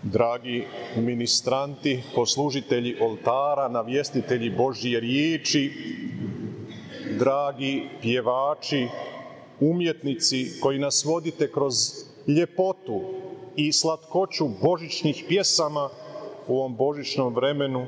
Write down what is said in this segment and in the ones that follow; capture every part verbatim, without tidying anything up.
Dragi ministranti, poslužitelji oltara, navjestitelji Božje riječi, dragi pjevači, umjetnici koji nas vodite kroz ljepotu i slatkoću božićnih pjesama u ovom božićnom vremenu,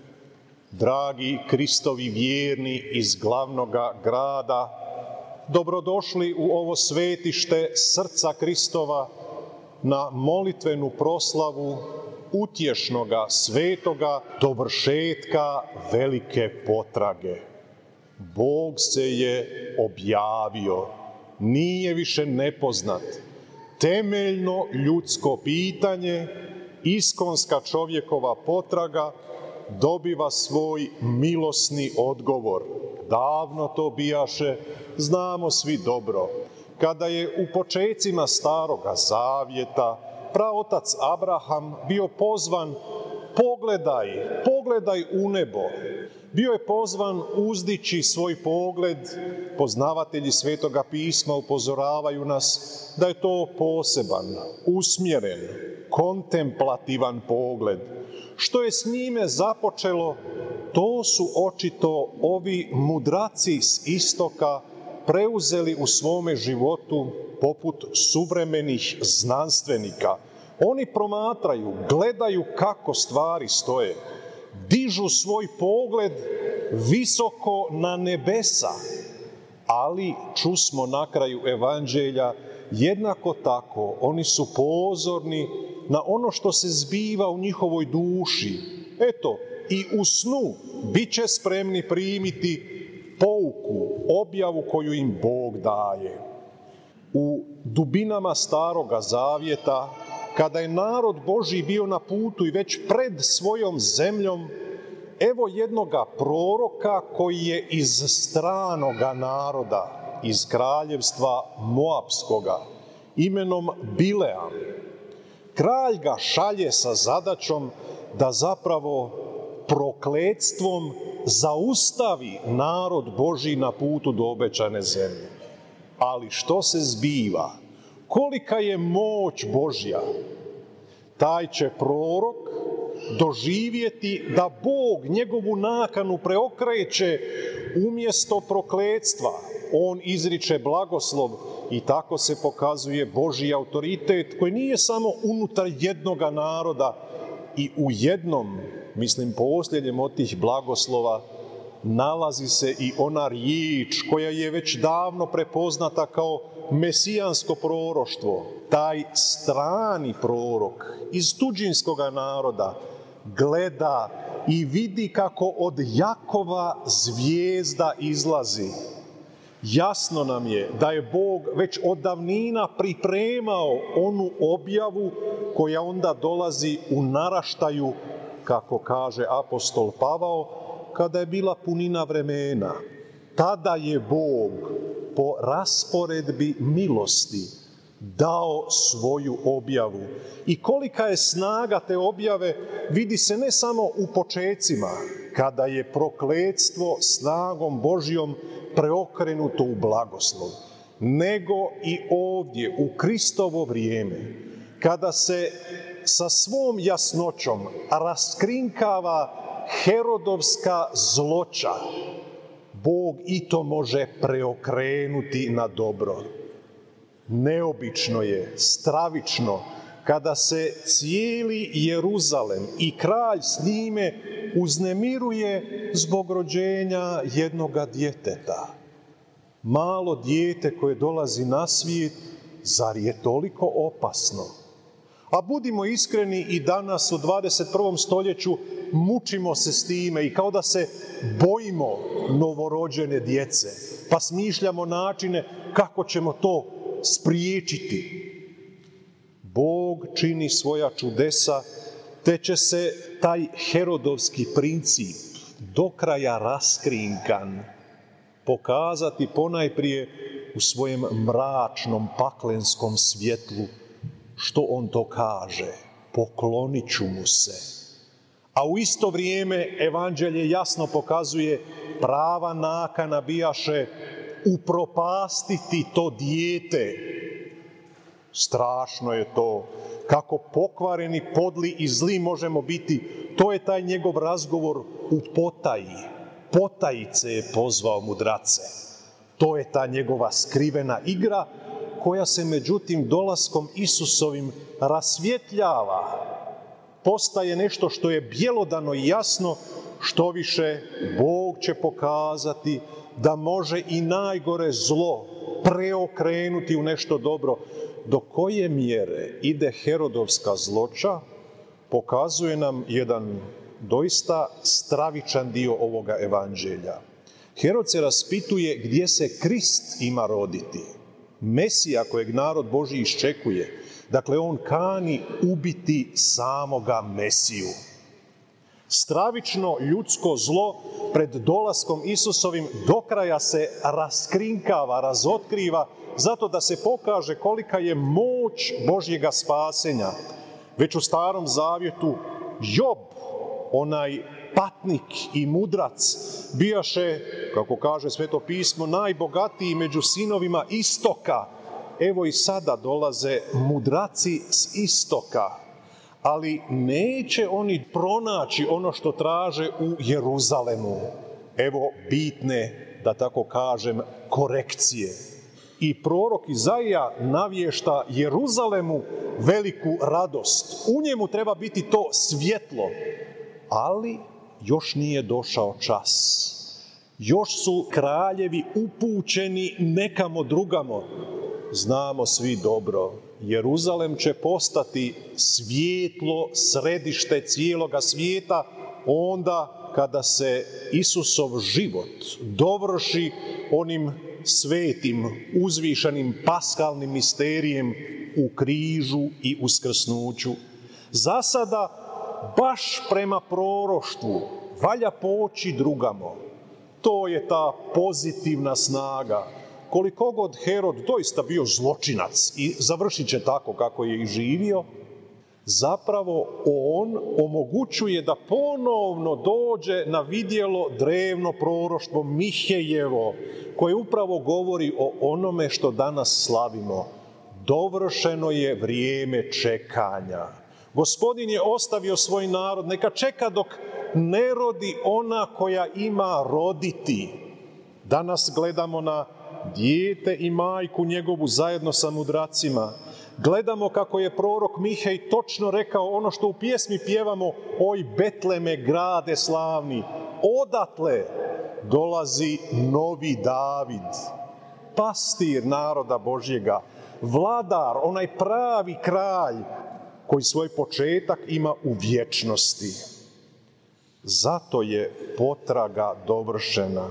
dragi Kristovi vjerni iz glavnoga grada, dobrodošli u ovo svetište srca Kristova na molitvenu proslavu utješnoga, svetoga dovršetka velike potrage. Bog se je objavio, nije više nepoznat. Temeljno ljudsko pitanje, iskonska čovjekova potraga dobiva svoj milosni odgovor. Davno to bijaše, znamo svi dobro. Kada je u počecima Staroga Zavjeta praotac Abraham bio pozvan, pogledaj, pogledaj u nebo. Bio je pozvan uzdići svoj pogled. Poznavatelji Svetoga pisma upozoravaju nas da je to poseban, usmjeren, kontemplativan pogled. Što je s njime započelo, to su očito ovi mudraci s istoka preuzeli u svome životu poput suvremenih znanstvenika. Oni promatraju, gledaju kako stvari stoje, dižu svoj pogled visoko na nebesa, ali čusmo na kraju evanđelja, jednako tako oni su pozorni na ono što se zbiva u njihovoj duši. Eto, i u snu bit će spremni primiti pouku, objavu koju im Bog daje. U dubinama Staroga Zavjeta, kada je narod Božji bio na putu i već pred svojom zemljom, evo jednoga proroka koji je iz stranoga naroda, iz kraljevstva Moapskoga, imenom Bileam. Kralj ga šalje sa zadaćom da zapravo prokletstvom zaustavi narod Božji na putu do obećane zemlje. Ali što se zbiva? Kolika je moć Božja? Taj će prorok doživjeti da Bog njegovu nakanu preokreće umjesto prokletstva. On izriče blagoslov i tako se pokazuje Božji autoritet koji nije samo unutar jednoga naroda i u jednom, mislim posljednjem od tih blagoslova, nalazi se i ona riječ koja je već davno prepoznata kao mesijansko proroštvo. Taj strani prorok iz tuđinskoga naroda gleda i vidi kako od Jakova zvijezda izlazi. Jasno nam je da je Bog već od davnina pripremao onu objavu koja onda dolazi u naraštaju, kako kaže apostol Pavao, kada je bila punina vremena. Tada je Bog po rasporedbi milosti dao svoju objavu. I kolika je snaga te objave vidi se ne samo u počecima, kada je prokletstvo snagom Božjom preokrenuto u blagoslov, nego i ovdje u Kristovo vrijeme, kada se sa svom jasnoćom raskrinkava Herodovska zloća, Bog i to može preokrenuti na dobro. Neobično je, stravično, kada se cijeli Jeruzalem i kralj s njime uznemiruje zbog rođenja jednoga djeteta. Malo dijete koje dolazi na svijet, zar je toliko opasno? A budimo iskreni, i danas u dvadeset prvom stoljeću mučimo se s time i kao da se bojimo novorođene djece, pa smišljamo načine kako ćemo to spriječiti. Bog čini svoja čudesa, te će se taj herodovski princip do kraja raskrinkan pokazati ponajprije u svojem mračnom paklenskom svjetlu. Što on to kaže? Poklonit ću mu se. A u isto vrijeme evanđelje jasno pokazuje prava nakana bijaše upropastiti to dijete. Strašno je to kako pokvareni, podli i zli možemo biti, to je taj njegov razgovor u potaji. Potajice je pozvao mudrace. To je ta njegova skrivena igra koja se međutim dolaskom Isusovim rasvjetljava. Postaje nešto što je bjelodano i jasno, što više Bog će pokazati da može i najgore zlo preokrenuti u nešto dobro. Do koje mjere ide Herodovska zloća, pokazuje nam jedan doista stravičan dio ovoga evanđelja. Herod se raspituje gdje se Krist ima roditi. Mesija kojeg narod Božji iščekuje. Dakle, on kani ubiti samoga Mesiju. Stravično ljudsko zlo pred dolaskom Isusovim do kraja se raskrinkava, razotkriva, zato da se pokaže kolika je moć Božjega spasenja. Već u Starom Zavjetu Job, onaj patnik i mudrac, bijaše, kako kaže Sveto pismo, najbogatiji među sinovima istoka. Evo i sada dolaze mudraci s istoka, ali neće oni pronaći ono što traže u Jeruzalemu. Evo bitne, da tako kažem, korekcije. I prorok Izaija navješta Jeruzalemu veliku radost. U njemu treba biti to svjetlo, ali još nije došao čas. Još su kraljevi upućeni nekamo drugamo. Znamo svi dobro, Jeruzalem će postati svjetlo, središte cijeloga svijeta onda kada se Isusov život dovrši onim svetim, uzvišenim paskalnim misterijem u križu i uskrsnuću. Za sada, baš prema proroštvu, valja poći drugamo. To je ta pozitivna snaga. Koliko god Herod doista bio zločinac i završit će tako kako je i živio, zapravo on omogućuje da ponovno dođe na vidjelo drevno proroštvo Mihejevo, koje upravo govori o onome što danas slavimo. Dovršeno je vrijeme čekanja. Gospodin je ostavio svoj narod, neka čeka dok ne rodi ona koja ima roditi. Danas gledamo na dijete i majku njegovu zajedno sa mudracima. Gledamo kako je prorok Mihej točno rekao ono što u pjesmi pjevamo: oj Betleme, grade slavni, odatle dolazi novi David, pastir naroda Božjega, vladar, onaj pravi kralj koji svoj početak ima u vječnosti. Zato je potraga dovršena.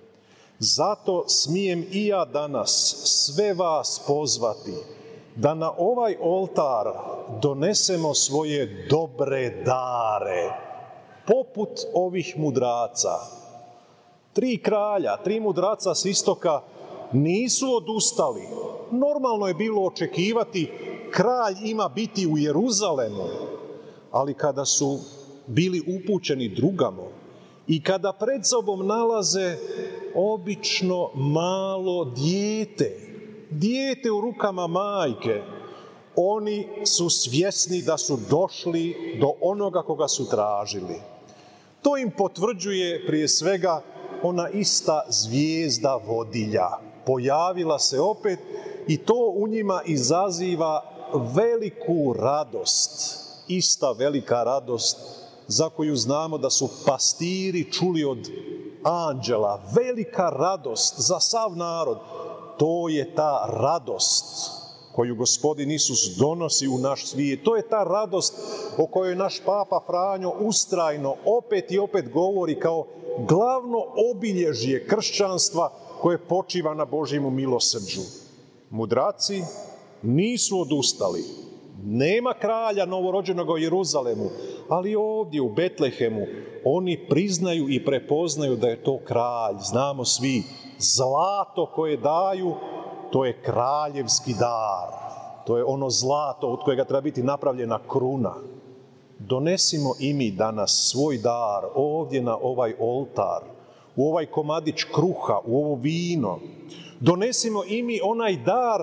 Zato smijem i ja danas sve vas pozvati da na ovaj oltar donesemo svoje dobre dare, poput ovih mudraca. Tri kralja, tri mudraca s istoka nisu odustali. Normalno je bilo očekivati, kralj ima biti u Jeruzalemu, ali kada su bili upućeni drugamo i kada pred sobom nalaze obično malo dijete, dijete u rukama majke, oni su svjesni da su došli do onoga koga su tražili. To im potvrđuje prije svega ona ista zvijezda vodilja. Pojavila se opet i to u njima izaziva veliku radost. Ista velika radost za koju znamo da su pastiri čuli od anđela. Velika radost za sav narod. To je ta radost koju Gospodin Isus donosi u naš svijet. To je ta radost o kojoj naš Papa Franjo ustrajno opet i opet govori kao glavno obilježje kršćanstva koje počiva na Božjemu milosrđu. Mudraci nisu odustali. Nema kralja novorođenog u Jeruzalemu, ali ovdje u Betlehemu oni priznaju i prepoznaju da je to kralj. Znamo svi, zlato koje daju, to je kraljevski dar. To je ono zlato od kojega treba biti napravljena kruna. Donesimo i mi danas svoj dar ovdje na ovaj oltar, u ovaj komadić kruha, u ovo vino. Donesimo i mi onaj dar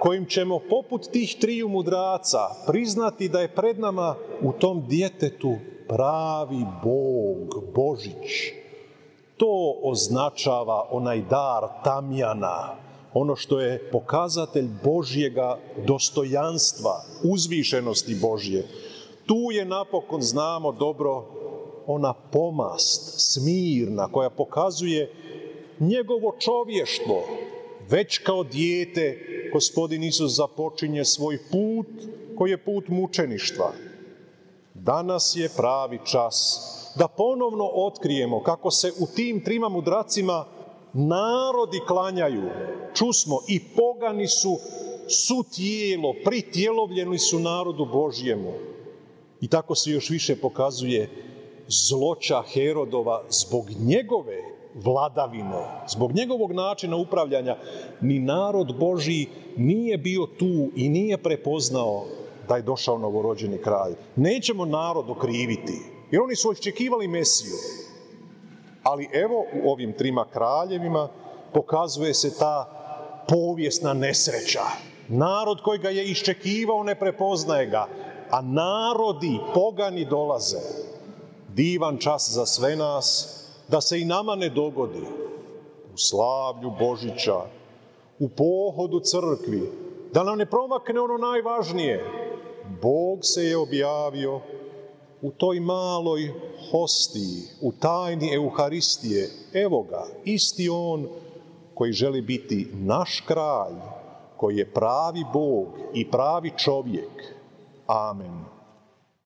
kojim ćemo poput tih triju mudraca priznati da je pred nama u tom djetetu pravi Bog, Božić. To označava onaj dar tamjana, ono što je pokazatelj Božjega dostojanstva, uzvišenosti Božje. Tu je napokon, znamo dobro, ona pomast, smirna, koja pokazuje njegovo čovještvo. Već kao dijete Gospodin Isus započinje svoj put, koji je put mučeništva. Danas je pravi čas da ponovno otkrijemo kako se u tim trima mudracima narodi klanjaju. Čusmo, i pogani su su tijelo, pritjelovljeni su narodu Božjemu. I tako se još više pokazuje zloća Herodova zbog njegove vladavine, zbog njegovog načina upravljanja. Ni narod Božji nije bio tu i nije prepoznao da je došao novorođeni kralj. Nećemo narod okriviti, jer oni su očekivali Mesiju. Ali evo u ovim trima kraljevima pokazuje se ta povijesna nesreća. Narod koji ga je iščekivao ne prepoznaje ga, a narodi, pogani dolaze. Divan čas za sve nas, da se i nama ne dogodi u slavlju Božića, u pohodu crkvi, da nam ne promakne ono najvažnije. Bog se je objavio u toj maloj hostiji, u tajni Euharistije. Evo ga, isti on koji želi biti naš kralj, koji je pravi Bog i pravi čovjek. Amen.